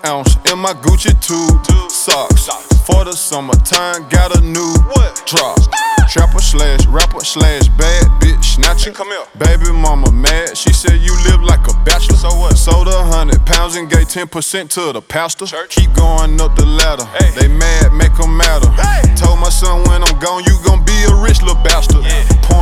ounce in my Gucci tube. Socks for the summertime, got a new drop. Trapper slash rapper slash bad bitch snatcher. Come here. Baby mama mad, she said you live like a bachelor. So what? Sold 100 pounds and gave 10% to the pastor. Church. Keep going up the ladder. Hey. They mad, make 'em matter. Hey. Told my son when I'm gone, you gon' be a rich little bastard. Yeah.